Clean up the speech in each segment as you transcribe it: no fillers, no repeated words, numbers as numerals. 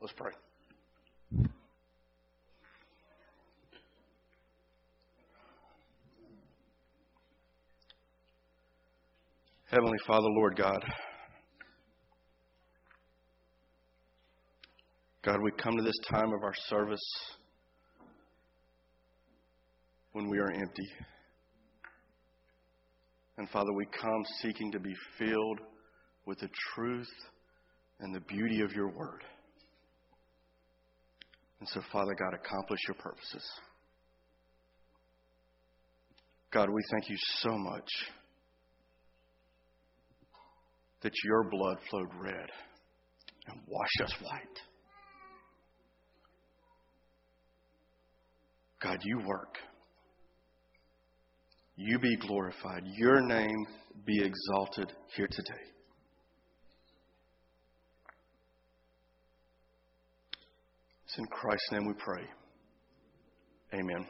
Let's pray. Heavenly Father, Lord God, God, we come to this time of our service when we are empty. And Father, we come seeking to be filled with the truth and the beauty of your word. And so, Father God, accomplish your purposes. God, we thank you so much that your blood flowed red and washed us white. God, you work. You be glorified. Your name be exalted here today. It's in Christ's name we pray. Amen.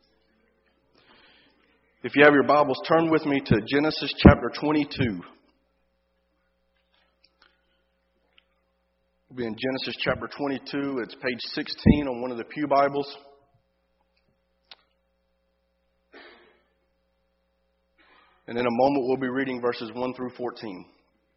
If you have your Bibles, turn with me to Genesis chapter 22. We'll be in Genesis chapter 22. It's page 16 on one of the Pew Bibles. And in a moment, we'll be reading verses 1 through 14.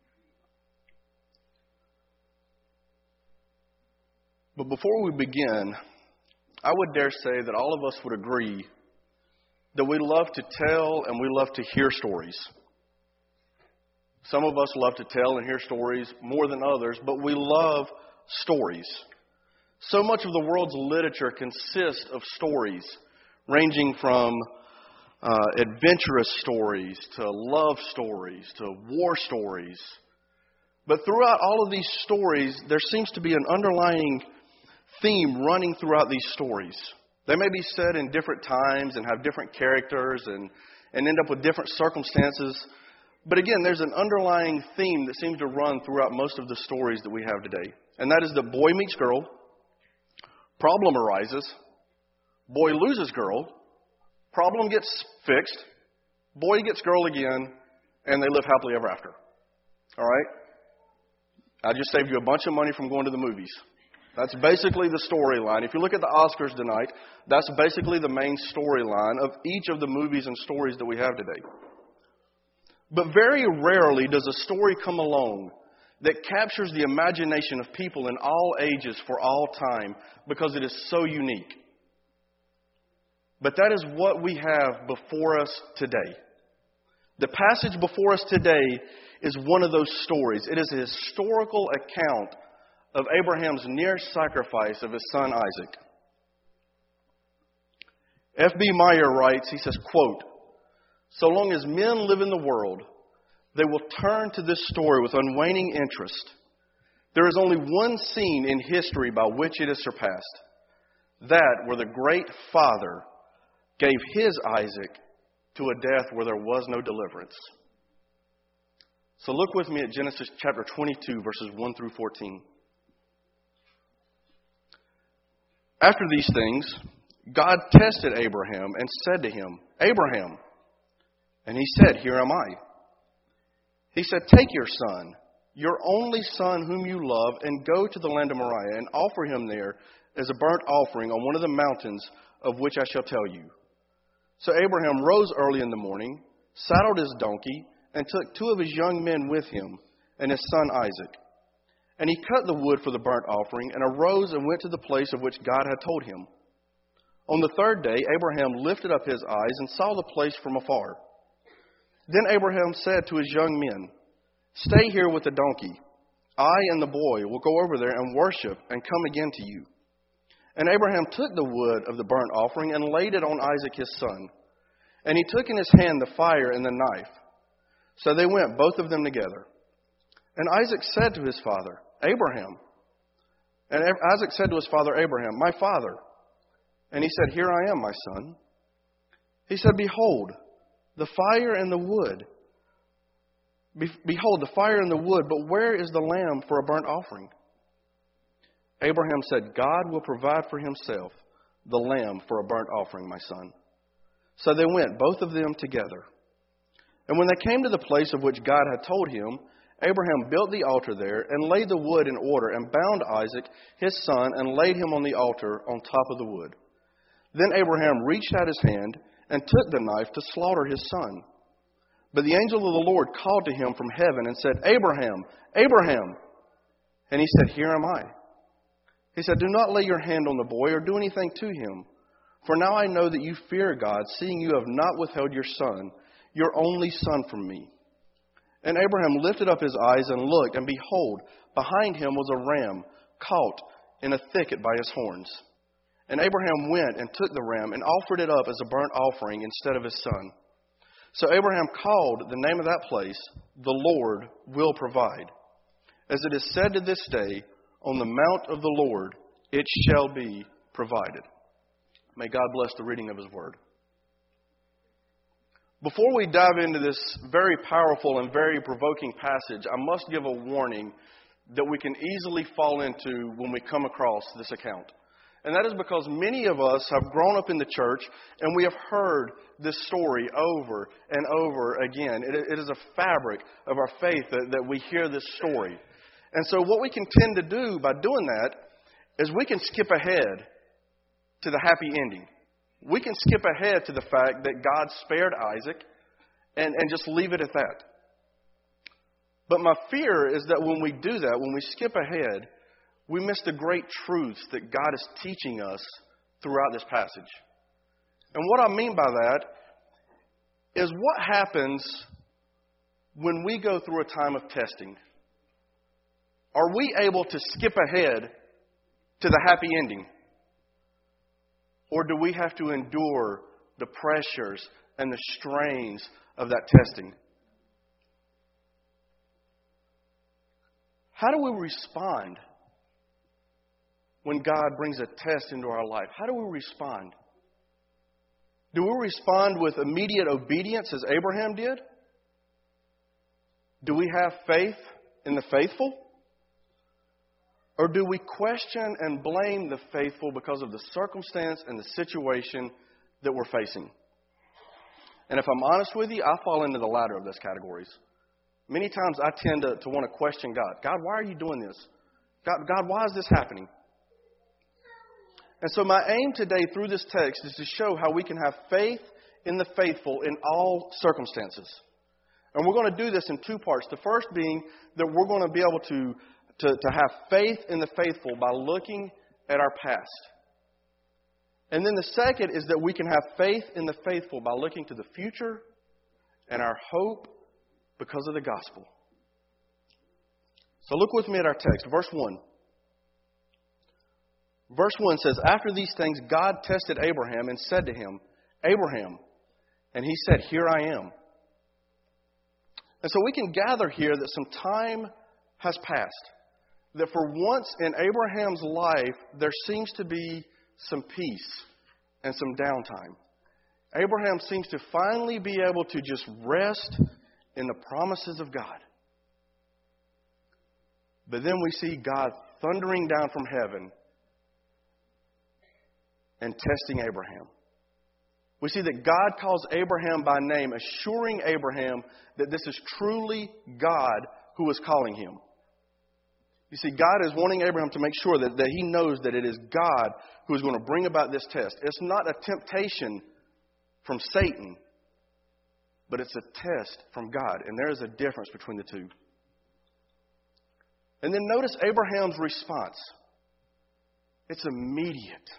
But before we begin, I would dare say that all of us would agree that we love to tell and we love to hear stories. Some of us love to tell and hear stories more than others, but we love stories. So much of the world's literature consists of stories, ranging from adventurous stories to love stories to war stories. But throughout all of these stories, there seems to be an underlying theme running throughout these stories. They may be set in different times and have different characters and end up with different circumstances. But again, there's an underlying theme that seems to run throughout most of the stories that we have today. And that is that boy meets girl, problem arises, boy loses girl, problem gets fixed, boy gets girl again, and they live happily ever after. All right? I just saved you a bunch of money from going to the movies. That's basically the storyline. If you look at the Oscars tonight, that's basically the main storyline of each of the movies and stories that we have today. But very rarely does a story come along that captures the imagination of people in all ages for all time because it is so unique. But that is what we have before us today. The passage before us today is one of those stories. It is a historical account of Abraham's near sacrifice of his son Isaac. F.B. Meyer writes, he says, quote, "So long as men live in the world, they will turn to this story with unwaning interest. There is only one scene in history by which it is surpassed. That where the great Father gave his Isaac to a death where there was no deliverance." So look with me at Genesis chapter 22, verses 1 through 14. After these things, God tested Abraham and said to him, "Abraham." And he said, "Here am I." He said, "Take your son, your only son whom you love, and go to the land of Moriah and offer him there as a burnt offering on one of the mountains of which I shall tell you." So Abraham rose early in the morning, saddled his donkey, and took 2 of his young men with him and his son Isaac. And he cut the wood for the burnt offering and arose and went to the place of which God had told him. On the 3rd day, Abraham lifted up his eyes and saw the place from afar. Then Abraham said to his young men, "Stay here with the donkey. I and the boy will go over there and worship and come again to you." And Abraham took the wood of the burnt offering and laid it on Isaac his son. And he took in his hand the fire and the knife. So they went, both of them together. And Isaac said to his father, "Abraham." And Isaac said to his father Abraham, "My father." And he said, "Here I am, my son." He said, "Behold, the fire and the wood. Behold, the fire and the wood, but where is the lamb for a burnt offering?" Abraham said, "God will provide for himself the lamb for a burnt offering, my son." So they went, both of them together. And when they came to the place of which God had told him, Abraham built the altar there and laid the wood in order and bound Isaac, his son, and laid him on the altar on top of the wood. Then Abraham reached out his hand and took the knife to slaughter his son. But the angel of the Lord called to him from heaven and said, Abraham, Abraham. And he said, Here am I. He said, Do not lay your hand on the boy or do anything to him. For now I know that you fear God, seeing you have not withheld your son, your only son, from me. And Abraham lifted up his eyes and looked, and behold, behind him was a ram caught in a thicket by his horns. And Abraham went and took the ram and offered it up as a burnt offering instead of his son. So Abraham called the name of that place, The Lord Will Provide. As it is said to this day, On the mount of the Lord it shall be provided. May God bless the reading of His Word. Before we dive into this very powerful and very provoking passage, I must give a warning that we can easily fall into when we come across this account. And that is because many of us have grown up in the church and we have heard this story over and over again. It is a fabric of our faith that we hear this story. And so what we can tend to do by doing that is we can skip ahead to the happy ending. We can skip ahead to the fact that God spared Isaac and just leave it at that. But my fear is that when we do that, when we skip ahead, we miss the great truths that God is teaching us throughout this passage. And what I mean by that is what happens when we go through a time of testing. Are we able to skip ahead to the happy ending? Or do we have to endure the pressures and the strains of that testing? How do we respond when God brings a test into our life? How do we respond? Do we respond with immediate obedience as Abraham did? Do we have faith in the faithful? Or do we question and blame the faithful because of the circumstance and the situation that we're facing? And if I'm honest with you, I fall into the latter of those categories. Many times I tend to want to question God. God, why are you doing this? God, why is this happening? And so my aim today through this text is to show how we can have faith in the faithful in all circumstances. And we're going to do this in two parts. The first being that we're going to be able to have faith in the faithful by looking at our past. And then the second is that we can have faith in the faithful by looking to the future and our hope because of the gospel. So look with me at our text, verse 1. Verse 1 says, After these things God tested Abraham and said to him, Abraham. And he said, Here I am. And so we can gather here that some time has passed. That for once in Abraham's life, there seems to be some peace and some downtime. Abraham seems to finally be able to just rest in the promises of God. But then we see God thundering down from heaven and testing Abraham. We see that God calls Abraham by name, assuring Abraham that this is truly God who is calling him. You see, God is wanting Abraham to make sure that he knows that it is God who is going to bring about this test. It's not a temptation from Satan, but it's a test from God. And there is a difference between the two. And then notice Abraham's response. It's immediate.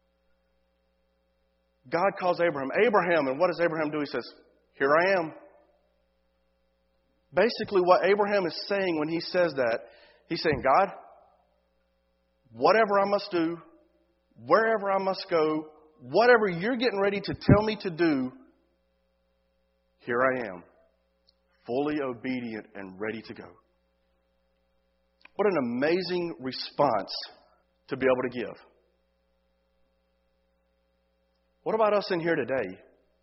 God calls Abraham, Abraham, and what does Abraham do? He says, Here I am. Basically, what Abraham is saying when he says that, he's saying, God, whatever I must do, wherever I must go, whatever you're getting ready to tell me to do, here I am, fully obedient and ready to go. What an amazing response to be able to give. What about us in here today?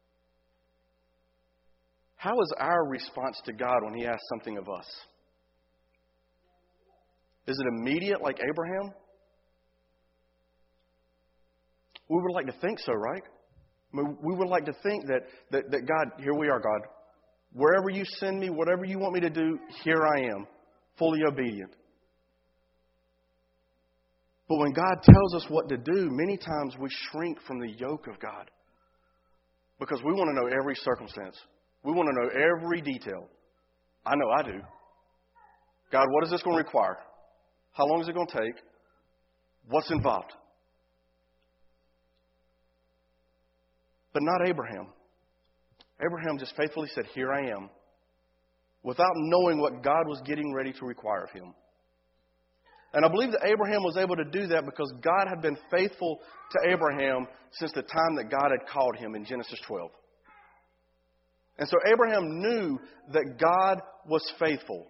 How is our response to God when He asks something of us? Is it immediate like Abraham? We would like to think so, right? We would like to think that God, here we are, God. Wherever you send me, whatever you want me to do, here I am, fully obedient. But when God tells us what to do, many times we shrink from the yoke of God because we want to know every circumstance. We want to know every detail. I know I do. God, what is this going to require? How long is it going to take? What's involved? But not Abraham. Abraham just faithfully said, here I am, without knowing what God was getting ready to require of him. And I believe that Abraham was able to do that because God had been faithful to Abraham since the time that God had called him in Genesis 12. And so Abraham knew that God was faithful.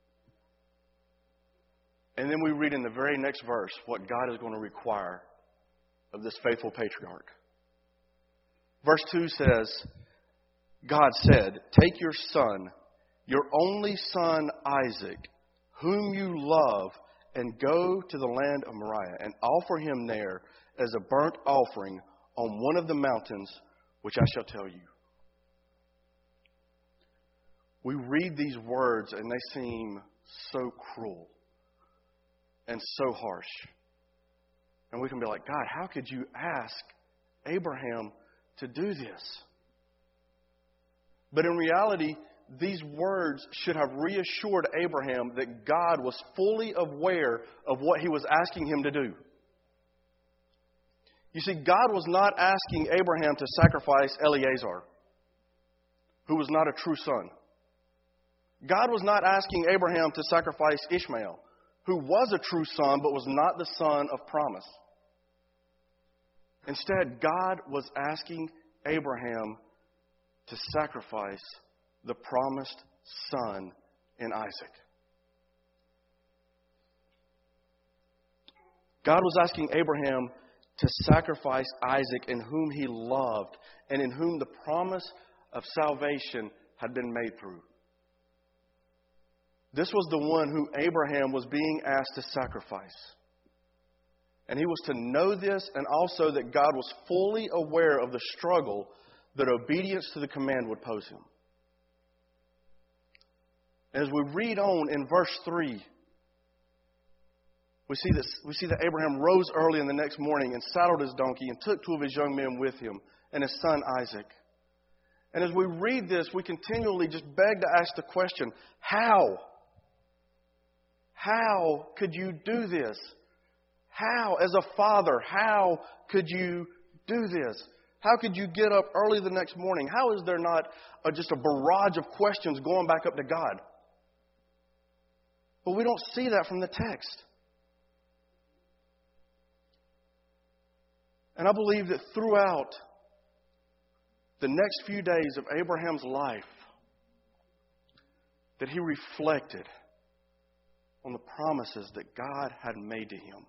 And then we read in the very next verse what God is going to require of this faithful patriarch. Verse 2 says, God said, take your son, your only son Isaac, whom you love, and go to the land of Moriah and offer him there as a burnt offering on one of the mountains which I shall tell you. We read these words and they seem so cruel and so harsh. And we can be like, God, how could you ask Abraham to do this? But in reality, these words should have reassured Abraham that God was fully aware of what he was asking him to do. You see, God was not asking Abraham to sacrifice Eliezer, who was not a true son. God was not asking Abraham to sacrifice Ishmael, who was a true son but was not the son of promise. Instead, God was asking Abraham to sacrifice the promised son in Isaac. God was asking Abraham to sacrifice Isaac, in whom he loved and in whom the promise of salvation had been made through. This was the one who Abraham was being asked to sacrifice. And he was to know this, and also that God was fully aware of the struggle that obedience to the command would pose him. As we read on in verse 3, we see that Abraham rose early in the next morning and saddled his donkey and took 2 of his young men with him and his son Isaac. And as we read this, we continually just beg to ask the question, how? How could you do this? How, as a father, how could you do this? How could you get up early the next morning? How is there not just a barrage of questions going back up to God? But we don't see that from the text. And I believe that throughout the next few days of Abraham's life, that he reflected on the promises that God had made to him.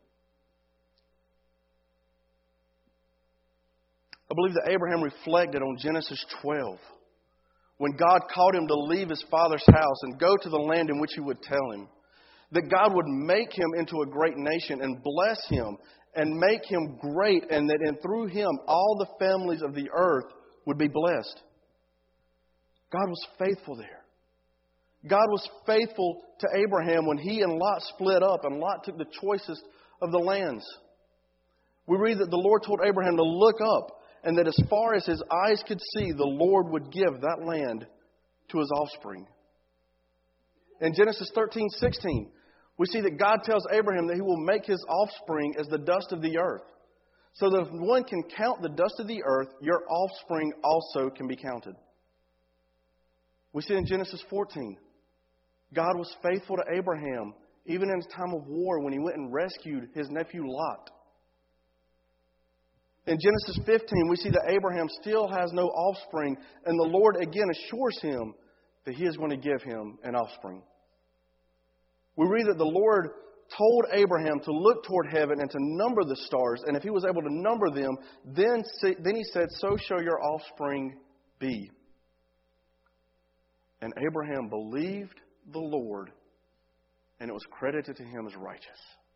I believe that Abraham reflected on Genesis 12, when God called him to leave his father's house and go to the land in which he would tell him. That God would make him into a great nation and bless him and make him great, and that through him all the families of the earth would be blessed. God was faithful there. God was faithful to Abraham when he and Lot split up and Lot took the choicest of the lands. We read that the Lord told Abraham to look up, and that as far as his eyes could see, the Lord would give that land to his offspring. In Genesis 13:16, we see that God tells Abraham that he will make his offspring as the dust of the earth. So that if one can count the dust of the earth, your offspring also can be counted. We see in Genesis 14, God was faithful to Abraham, even in a time of war when he went and rescued his nephew Lot. In Genesis 15, we see that Abraham still has no offspring, and the Lord again assures him that he is going to give him an offspring. We read that the Lord told Abraham to look toward heaven and to number the stars, and if he was able to number them, then he said, so shall your offspring be. And Abraham believed the Lord, and it was credited to him as righteous.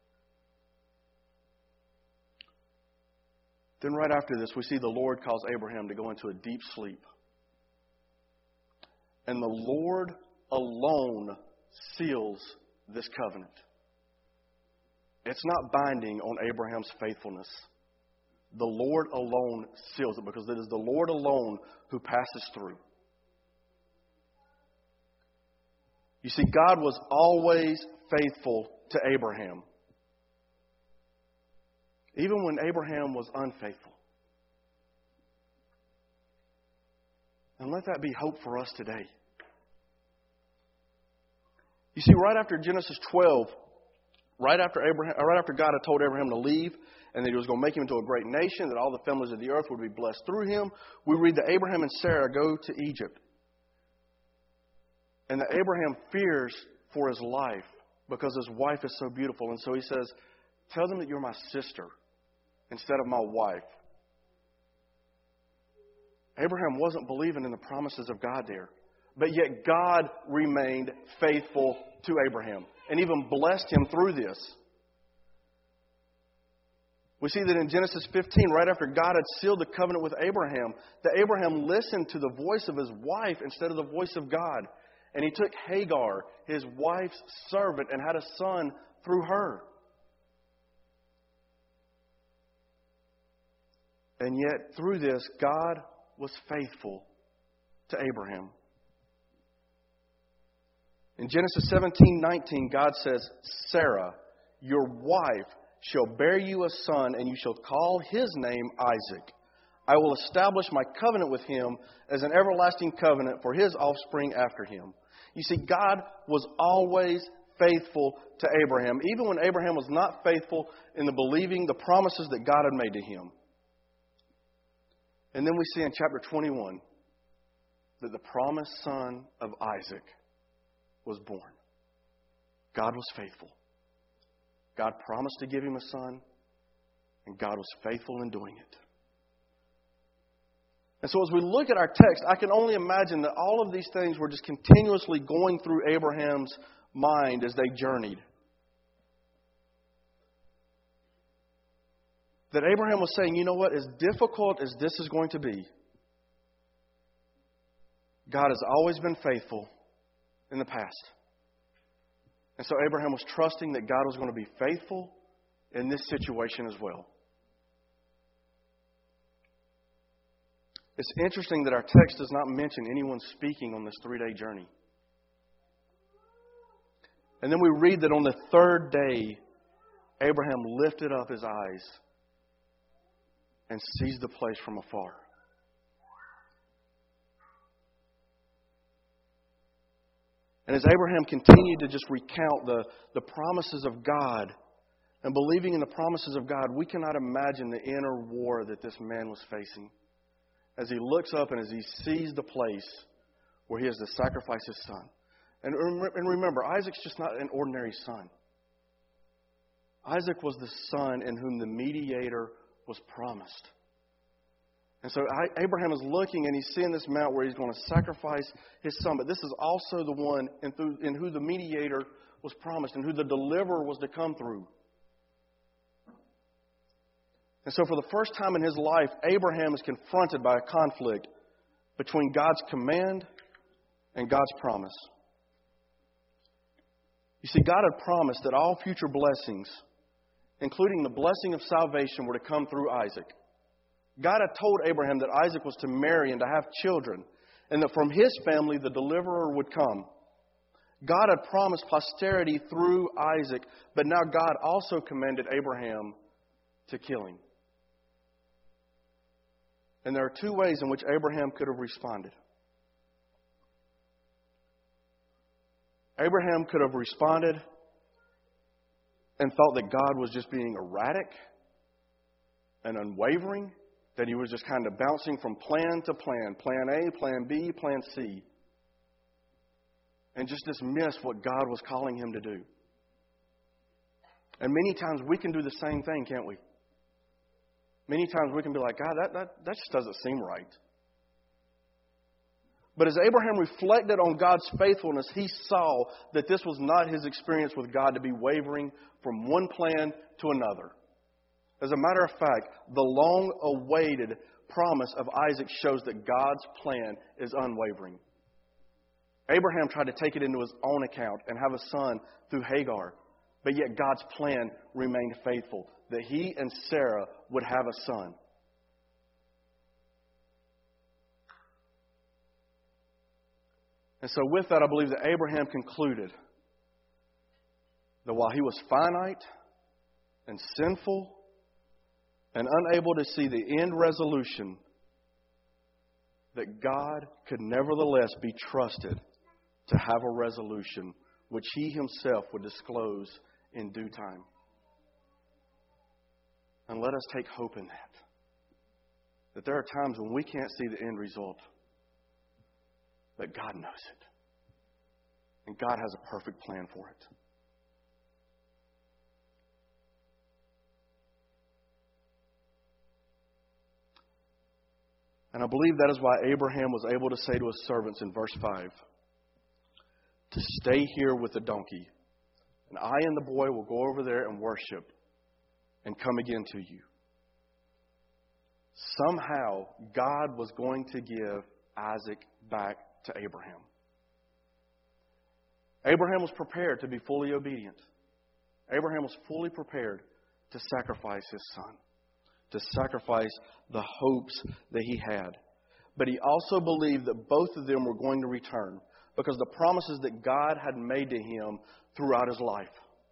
Then right after this, we see the Lord calls Abraham to go into a deep sleep. And the Lord alone seals this covenant. It's not binding on Abraham's faithfulness. The Lord alone seals it because it is the Lord alone who passes through. You see, God was always faithful to Abraham, even when Abraham was unfaithful. And let that be hope for us today. You see, right after Genesis 12, right after God had told Abraham to leave and that He was going to make him into a great nation, that all the families of the earth would be blessed through him, we read that Abraham and Sarah go to Egypt. And that Abraham fears for his life because his wife is so beautiful. And so he says, tell them that you're my sister instead of my wife. Abraham wasn't believing in the promises of God there. But yet God remained faithful to Abraham and even blessed him through this. We see that in Genesis 15, right after God had sealed the covenant with Abraham, that Abraham listened to the voice of his wife instead of the voice of God. And he took Hagar, his wife's servant, and had a son through her. And yet, through this, God was faithful to Abraham. In Genesis 17:19, God says, Sarah, your wife, shall bear you a son, and you shall call his name Isaac. I will establish my covenant with him as an everlasting covenant for his offspring after him. You see, God was always faithful to Abraham, even when Abraham was not faithful in the believing the promises that God had made to him. And then we see in chapter 21 that the promised son of Isaac was born. God was faithful. God promised to give him a son, and God was faithful in doing it. And so as we look at our text, I can only imagine that all of these things were just continuously going through Abraham's mind as they journeyed. That Abraham was saying, you know what, as difficult as this is going to be, God has always been faithful in the past. And so Abraham was trusting that God was going to be faithful in this situation as well. It's interesting that our text does not mention anyone speaking on this 3-day journey. And then we read that on the 3rd day, Abraham lifted up his eyes and sees the place from afar. And as Abraham continued to just recount the promises of God and believing in the promises of God, we cannot imagine the inner war that this man was facing. As he looks up and as he sees the place where he has to sacrifice his son. And remember, Isaac's just not an ordinary son. Isaac was the son in whom the mediator was promised. And so Abraham is looking and he's seeing this mount where he's going to sacrifice his son. But this is also the one in who the mediator was promised and who the deliverer was to come through. And so for the first time in his life, Abraham is confronted by a conflict between God's command and God's promise. You see, God had promised that all future blessings, including the blessing of salvation, were to come through Isaac. God had told Abraham that Isaac was to marry and to have children, and that from his family the deliverer would come. God had promised posterity through Isaac, but now God also commanded Abraham to kill him. And there are 2 ways in which Abraham could have responded. Abraham could have responded and thought that God was just being erratic and unwavering, that He was just kind of bouncing from plan to plan, plan A, plan B, plan C, and just dismiss what God was calling him to do. And many times we can do the same thing, can't we? Many times we can be like, God, that just doesn't seem right. But as Abraham reflected on God's faithfulness, he saw that this was not his experience with God to be wavering from one plan to another. As a matter of fact, the long-awaited promise of Isaac shows that God's plan is unwavering. Abraham tried to take it into his own account and have a son through Hagar. But yet God's plan remained faithful, that he and Sarah would have a son. And so with that, I believe that Abraham concluded that while he was finite and sinful and unable to see the end resolution, that God could nevertheless be trusted to have a resolution which he himself would disclose in due time. And let us take hope in that. That there are times when we can't see the end result, but God knows it. And God has a perfect plan for it. And I believe that is why Abraham was able to say to his servants in verse 5, to stay here with the donkey, and I and the boy will go over there and worship and come again to you. Somehow, God was going to give Isaac back to Abraham. Abraham was prepared to be fully obedient. Abraham was fully prepared to sacrifice his son, to sacrifice the hopes that he had. But he also believed that both of them were going to return because the promises that God had made to him throughout his life.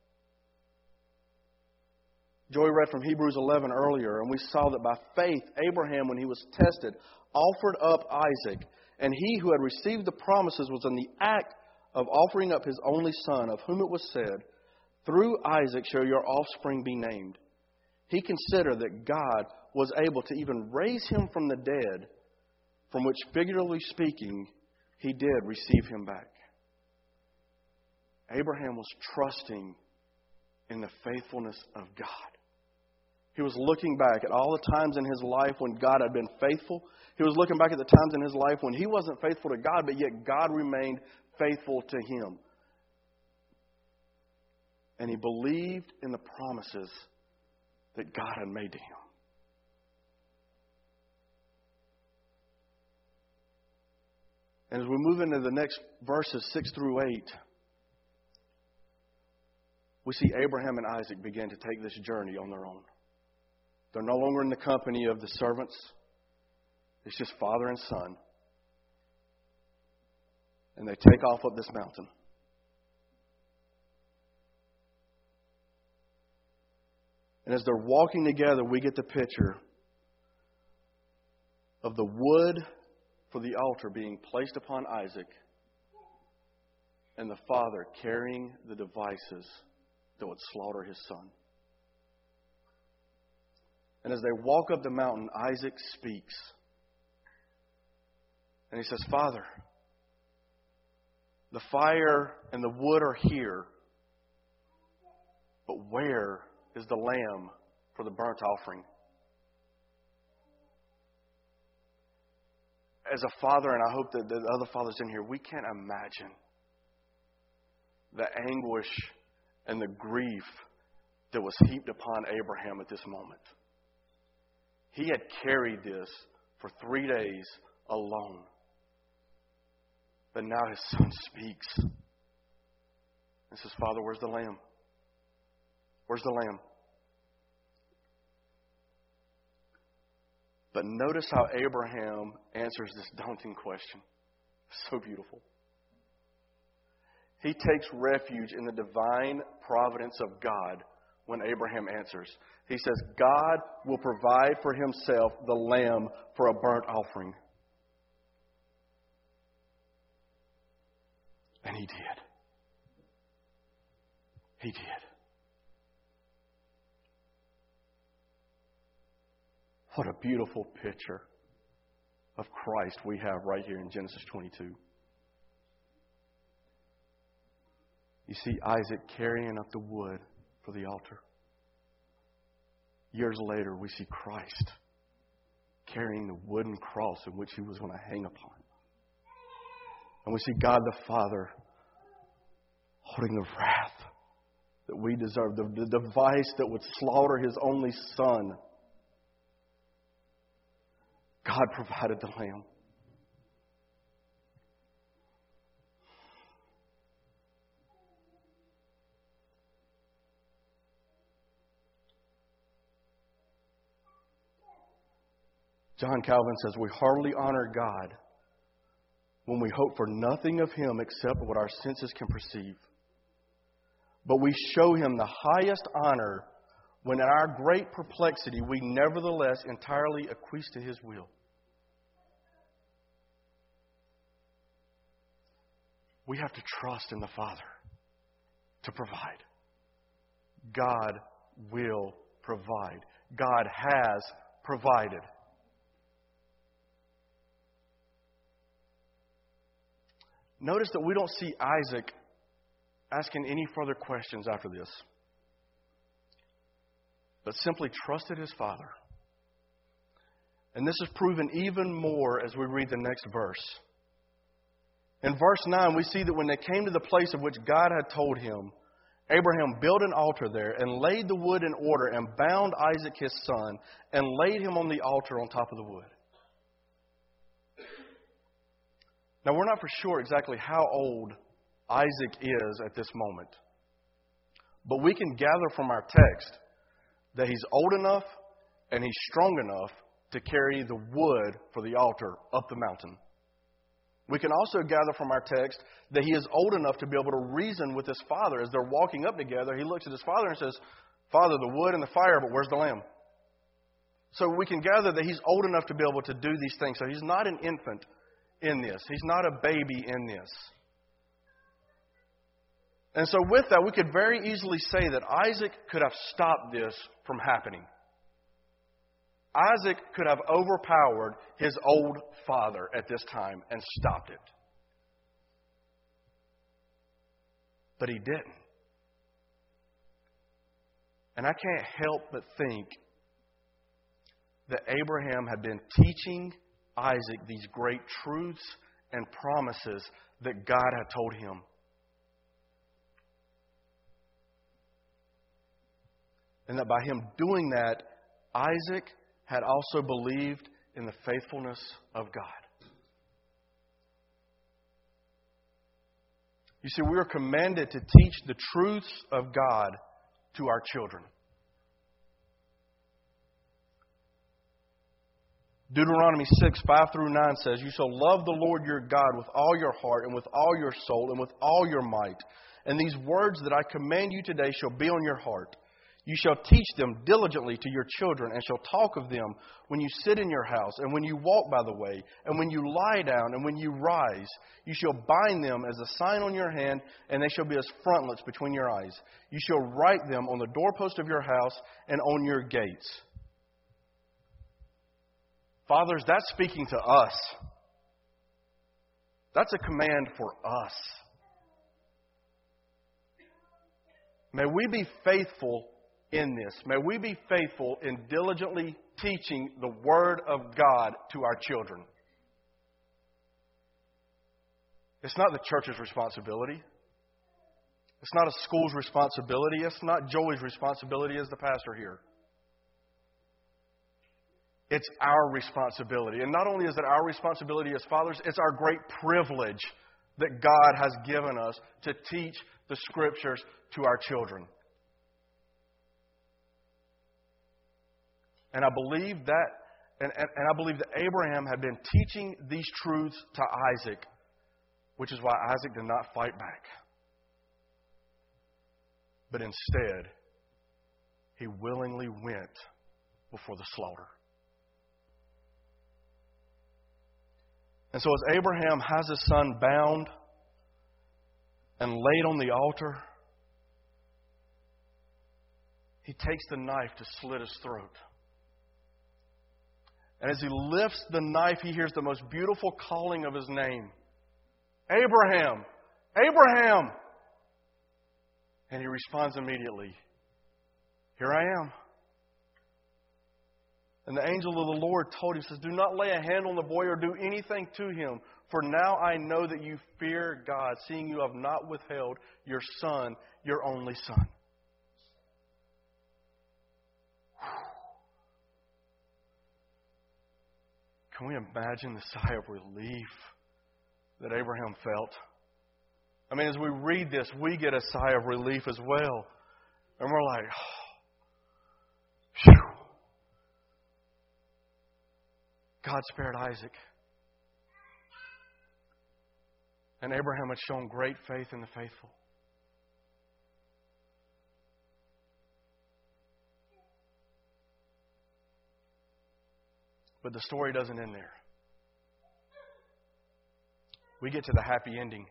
Joey read from Hebrews 11 earlier, and we saw that by faith, Abraham, when he was tested, offered up Isaac. And he who had received the promises was in the act of offering up his only son, of whom it was said, through Isaac shall your offspring be named. He considered that God was able to even raise him from the dead, from which, figuratively speaking, he did receive him back. Abraham was trusting in the faithfulness of God. He was looking back at all the times in his life when God had been faithful. He was looking back at the times in his life when he wasn't faithful to God, but yet God remained faithful to him. And he believed in the promises that God had made to him. And as we move into the next verses 6 through 8, we see Abraham and Isaac begin to take this journey on their own. They're no longer in the company of the servants. It's just father and son. And they take off up this mountain. And as they're walking together, we get the picture of the wood for the altar being placed upon Isaac and the father carrying the devices that would slaughter his son. And as they walk up the mountain, Isaac speaks. And he says, Father, the fire and the wood are here, but where is the lamb for the burnt offering? As a father, and I hope that the other fathers in here, we can't imagine the anguish and the grief that was heaped upon Abraham at this moment. He had carried this for 3 days alone. But now his son speaks and says, Father, where's the lamb? Where's the lamb? But notice how Abraham answers this daunting question. So beautiful. He takes refuge in the divine providence of God when Abraham answers. He says, God will provide for himself the lamb for a burnt offering. And he did. He did. What a beautiful picture of Christ we have right here in Genesis 22. You see Isaac carrying up the wood for the altar. Years later, we see Christ carrying the wooden cross in which he was going to hang upon. And we see God the Father holding the wrath that we deserve, the device that would slaughter his only son. God provided the lamb. John Calvin says, we heartily honor God when we hope for nothing of Him except what our senses can perceive. But we show Him the highest honor when in our great perplexity we nevertheless entirely acquiesce to His will. We have to trust in the Father to provide. God will provide. God has provided. Notice that we don't see Isaac asking any further questions after this, but simply trusted his father. And this is proven even more as we read the next verse. In verse 9, we see that when they came to the place of which God had told him, Abraham built an altar there and laid the wood in order and bound Isaac his son and laid him on the altar on top of the wood. Now, we're not for sure exactly how old Isaac is at this moment, but we can gather from our text that he's old enough and he's strong enough to carry the wood for the altar up the mountain. We can also gather from our text that he is old enough to be able to reason with his father. As they're walking up together, he looks at his father and says, Father, the wood and the fire, but where's the lamb? So we can gather that he's old enough to be able to do these things. So he's not an infant in this. He's not a baby in this. And so with that, we could very easily say that Isaac could have stopped this from happening. Isaac could have overpowered his old father at this time and stopped it. But he didn't. And I can't help but think that Abraham had been teaching Isaac these great truths and promises that God had told him. And that by him doing that, Isaac had also believed in the faithfulness of God. You see, we are commanded to teach the truths of God to our children. Deuteronomy 6, 5 through 9 says, You shall love the Lord your God with all your heart and with all your soul and with all your might. And these words that I command you today shall be on your heart. You shall teach them diligently to your children, and shall talk of them when you sit in your house, and when you walk by the way, and when you lie down, and when you rise. You shall bind them as a sign on your hand, and they shall be as frontlets between your eyes. You shall write them on the doorpost of your house and on your gates. Fathers, that's speaking to us. That's a command for us. May we be faithful in this. May we be faithful in diligently teaching the Word of God to our children. It's not the church's responsibility. It's not a school's responsibility. It's not Joey's responsibility as the pastor here. It's our responsibility. And not only is it our responsibility as fathers, it's our great privilege that God has given us to teach the Scriptures to our children. And I believe that, and I believe that Abraham had been teaching these truths to Isaac, which is why Isaac did not fight back. But instead, he willingly went before the slaughter. And so as Abraham has his son bound and laid on the altar, he takes the knife to slit his throat. And as he lifts the knife, he hears the most beautiful calling of his name. Abraham! Abraham! And he responds immediately, Here I am. And the angel of the Lord told him, says, Do not lay a hand on the boy or do anything to him, for now I know that you fear God, seeing you have not withheld your son, your only son. Can we imagine the sigh of relief that Abraham felt? I mean, as we read this, we get a sigh of relief as well. And we're like, oh, phew. God spared Isaac. And Abraham had shown great faith in the faithful. But the story doesn't end there. We get to the happy ending.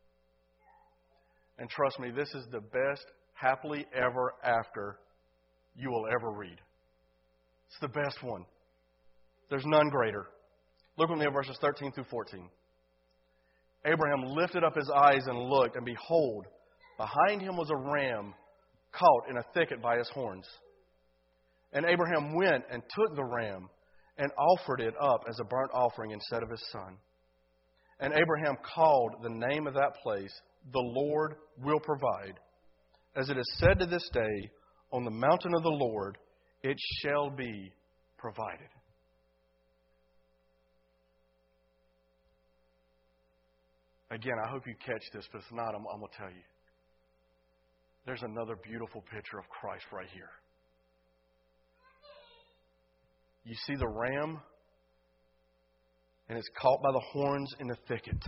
And trust me, this is the best happily ever after you will ever read. It's the best one. There's none greater. Look with me at verses 13 through 14. Abraham lifted up his eyes and looked, and behold, behind him was a ram caught in a thicket by his horns. And Abraham went and took the ram and offered it up as a burnt offering instead of his son. And Abraham called the name of that place, "The Lord will provide." As it is said to this day, on the mountain of the Lord it shall be provided. Again, I hope you catch this, but if not, I'm going to tell you. There's another beautiful picture of Christ right here. You see the ram, and it's caught by the horns in the thicket,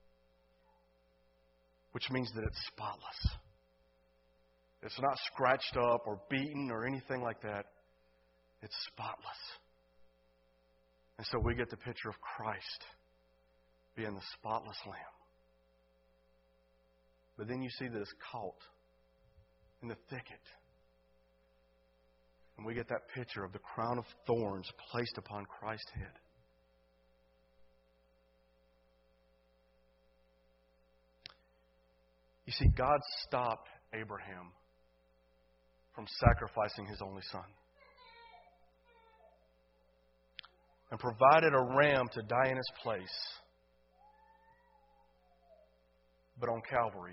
which means that it's spotless. It's not scratched up or beaten or anything like that. It's spotless. And so we get the picture of Christ being the spotless lamb. But then you see that it's caught in the thicket. And we get that picture of the crown of thorns placed upon Christ's head. You see, God stopped Abraham from sacrificing his only son and provided a ram to die in his place. But on Calvary,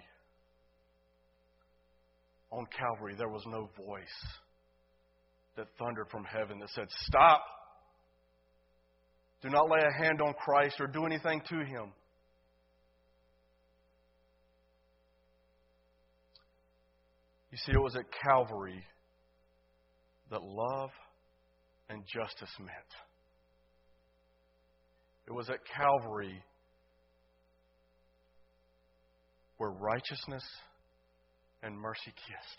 there was no voice that thundered from heaven that said, "Stop! Do not lay a hand on Christ or do anything to Him." You see, it was at Calvary that love and justice met. It was at Calvary where righteousness and mercy kissed.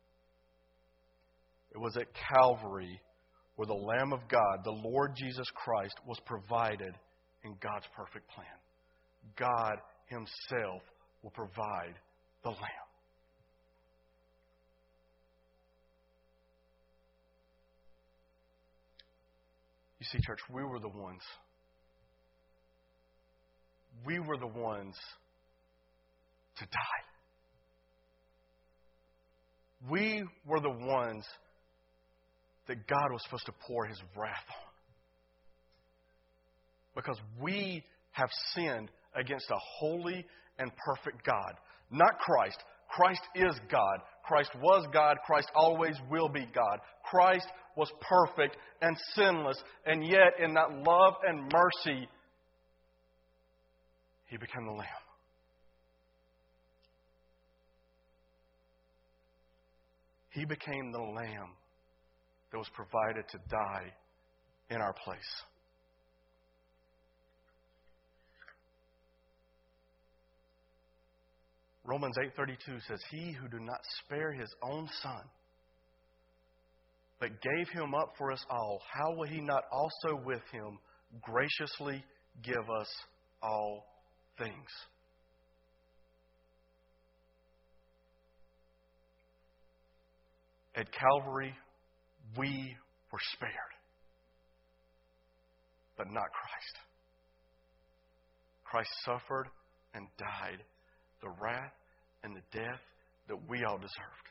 It was at Calvary where the Lamb of God, the Lord Jesus Christ, was provided in God's perfect plan. God Himself will provide the Lamb. You see, church, we were the ones. We were the ones to die. We were the ones that God was supposed to pour His wrath on. Because we have sinned against a holy and perfect God. Not Christ. Christ is God. Christ was God. Christ always will be God. Christ was perfect and sinless. And yet, in that love and mercy, He became the Lamb. He became the Lamb that was provided to die in our place. Romans 8:32 says, "He who did not spare His own Son, but gave Him up for us all, how will He not also with Him graciously give us all things?" At Calvary, we were spared, but not Christ. Christ suffered and died the wrath and the death that we all deserved.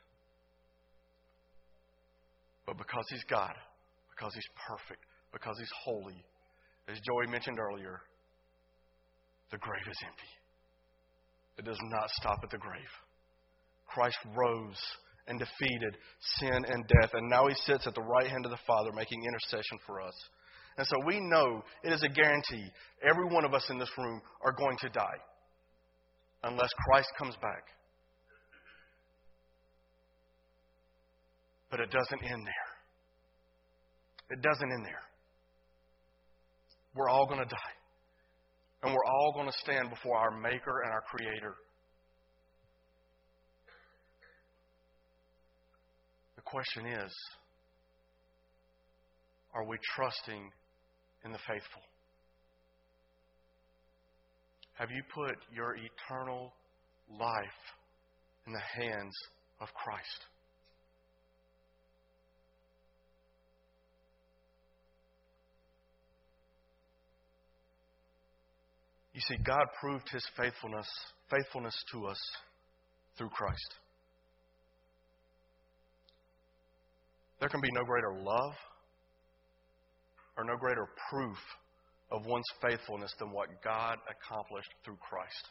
But because He's God, because He's perfect, because He's holy, as Joey mentioned earlier, the grave is empty. It does not stop at the grave. Christ rose and defeated sin and death, and now He sits at the right hand of the Father making intercession for us. And so we know it is a guarantee every one of us in this room are going to die unless Christ comes back. But it doesn't end there. It doesn't end there. We're all going to die. And we're all going to stand before our Maker and our Creator. The question is, are we trusting in the faithful? Have you put your eternal life in the hands of Christ? You see, God proved His faithfulness to us through Christ. There can be no greater love or no greater proof of one's faithfulness than what God accomplished through Christ.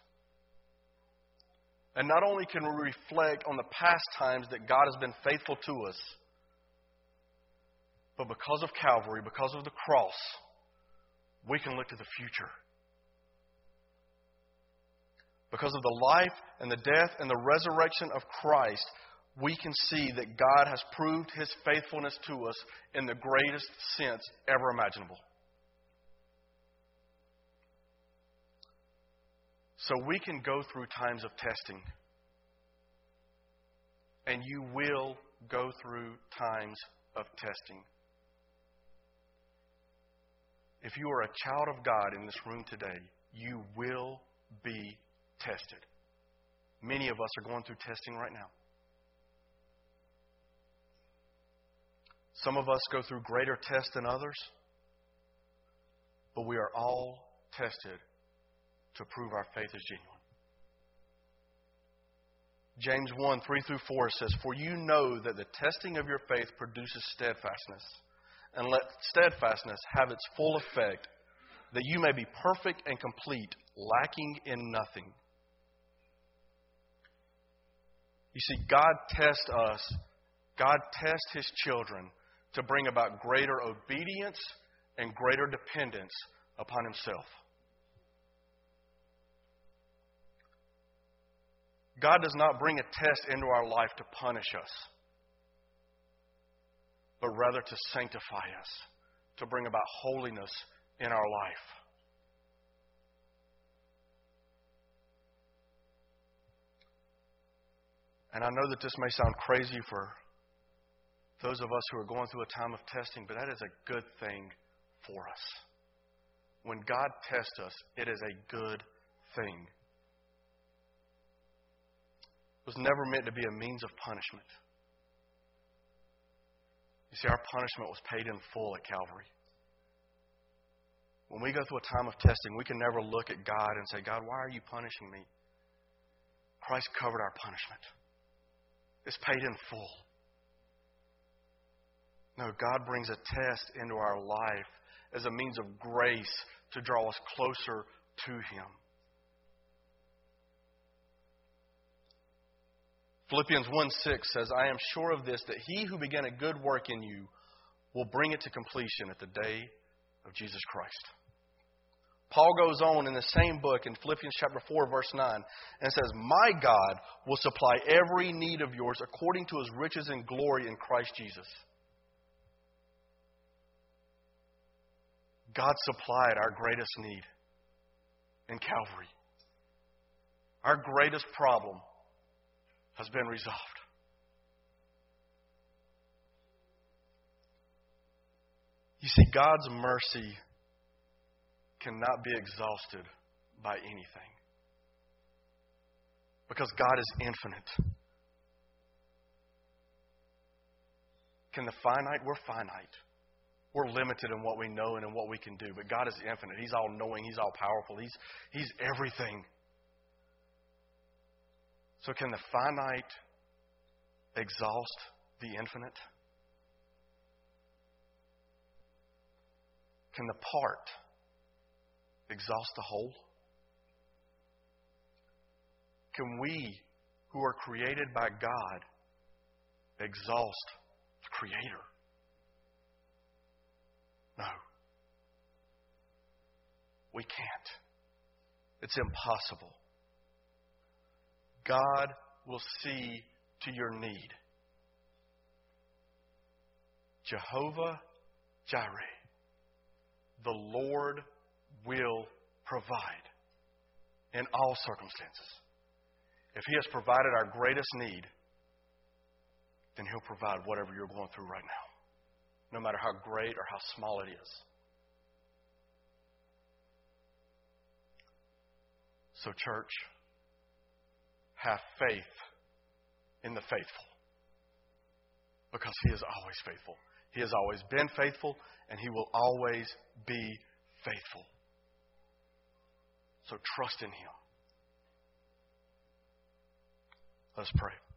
And not only can we reflect on the past times that God has been faithful to us, but because of Calvary, because of the cross, we can look to the future. Because of the life and the death and the resurrection of Christ, we can see that God has proved His faithfulness to us in the greatest sense ever imaginable. So we can go through times of testing. And you will go through times of testing. If you are a child of God in this room today, you will be tested. Many of us are going through testing right now. Some of us go through greater tests than others, but we are all tested to prove our faith is genuine. James 1, 3-4 says, "For you know that the testing of your faith produces steadfastness, and let steadfastness have its full effect, that you may be perfect and complete, lacking in nothing." You see, God tests us. God tests His children to bring about greater obedience and greater dependence upon Himself. God does not bring a test into our life to punish us, but rather to sanctify us, to bring about holiness in our life. And I know that this may sound crazy for those of us who are going through a time of testing, but that is a good thing for us. When God tests us, it is a good thing. It was never meant to be a means of punishment. You see, our punishment was paid in full at Calvary. When we go through a time of testing, we can never look at God and say, "God, why are you punishing me?" Christ covered our punishment. It's paid in full. No, God brings a test into our life as a means of grace to draw us closer to Him. Philippians 1:6 says, "I am sure of this, that He who began a good work in you will bring it to completion at the day of Jesus Christ." Paul goes on in the same book in Philippians chapter 4, verse 9, and says, "My God will supply every need of yours according to His riches and glory in Christ Jesus." God supplied our greatest need in Calvary. Our greatest problem has been resolved. You see, God's mercy cannot be exhausted by anything, because God is infinite. Can the finite? We're finite. We're limited in what we know and in what we can do, but God is infinite. He's all-knowing. He's all-powerful. He's everything. So can the finite exhaust the infinite? Can the part exhaust the whole? Can we, who are created by God, exhaust the Creator? No. We can't. It's impossible. God will see to your need. Jehovah Jireh. the Lord will provide in all circumstances. If He has provided our greatest need, then He'll provide whatever you're going through right now, no matter how great or how small it is. So, church, have faith in the faithful, because He is always faithful. He has always been faithful, and He will always be faithful. So trust in Him. Let's pray.